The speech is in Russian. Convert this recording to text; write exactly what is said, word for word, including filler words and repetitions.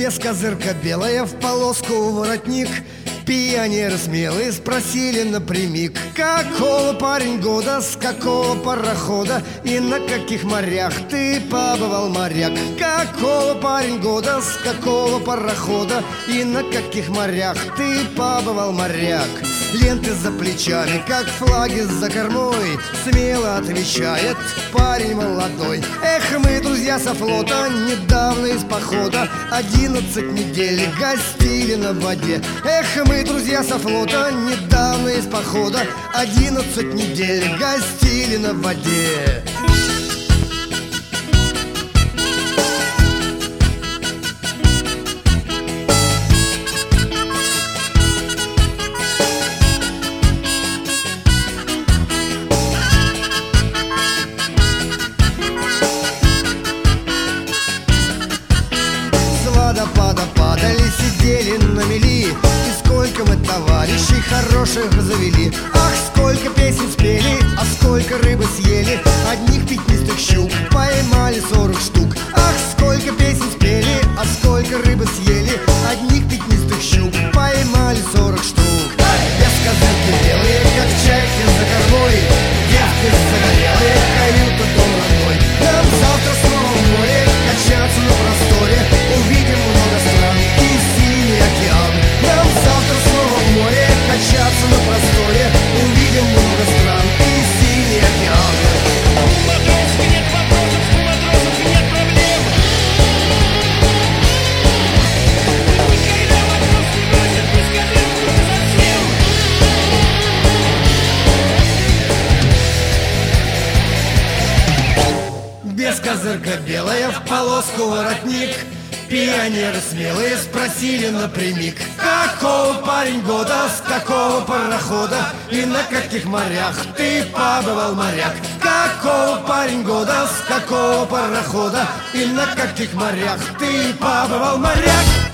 Без козырка белая в полоску воротник. Пионеры смелые спросили напрямик: какого, парень, года, с какого парохода и на каких морях ты побывал, моряк? Какого, парень, года, с какого парохода и на каких морях ты побывал, моряк? Ленты за плечами, как флаги за кормой, смело отвечает парень молодой: эх, мы, друзья со флота, недавно из похода одиннадцать недель гостили на воде. Эх, мы, друзья со флота, недавно из похода одиннадцать недель гостили на воде. Водопада падали, сидели на мели, и сколько мы товарищей хороших завели. Ах, сколько песен спели, а сколько рыбы съели, одних пятнистых щук поймали сорок штук. Ах, сколько песен спели, а сколько рыбы съели, одних пятнистых щук поймали сорок штук. Без козырки белые, как чайки за кормой, девки загорелые, каюта дом родной. Нам завтра снова в море качаться на просторе, увидим много стран и синий океан. Нам завтра снова в море качаться на просторе, увидим много стран и синий океан. У матросов нет вопросов, у матросов нет проблем. Никогда матрос не бросит без козырку совсем. Без козырка белая в полоску воротник. Пионеры смелые спросили напрямик: какого, парень, года, с какого парохода и на каких морях ты побывал, моряк? Какого, парень, года, с какого парохода и на каких морях ты побывал, моряк?